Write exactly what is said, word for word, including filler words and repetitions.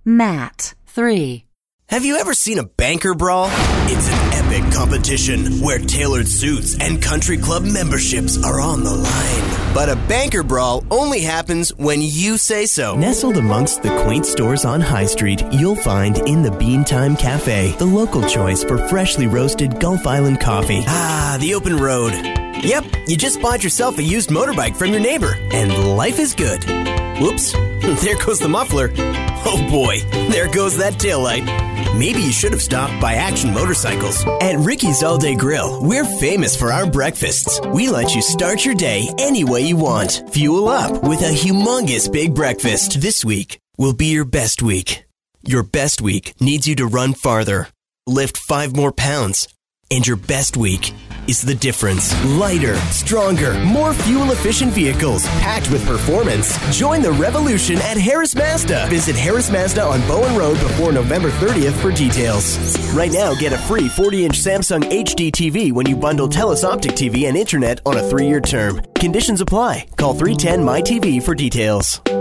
Matt. three. Have you ever seen a banker brawl? It's an epic competition where tailored suits and country club memberships are on the line. But a banker brawl only happens when you say so. Nestled amongst the quaint stores on High Street, you'll find In the Bean Time Cafe, the local choice for freshly roasted Gulf Island coffee. Ah, the open road. Yep, you just bought yourself a used motorbike from your neighbor, and life is good. Whoops, there goes the muffler. Oh boy, there goes that taillight. Maybe you should have stopped by Action Motorcycles. At Ricky's All Day Grill, we're famous for our breakfasts. We let you start your day any way you want. Fuel up with a humongous big breakfast. This week will be your best week. Your best week needs you to run farther, lift five more pounds, and your best week is the difference. Lighter, stronger, more fuel-efficient vehicles packed with performance. Join the revolution at Harris Mazda. Visit Harris Mazda on Bowen Road before November thirtieth for details. Right now, get a free forty-inch Samsung H D T V when you bundle Telus Optic T V and Internet on a three-year term. Conditions apply. Call three one zero M Y T V for details.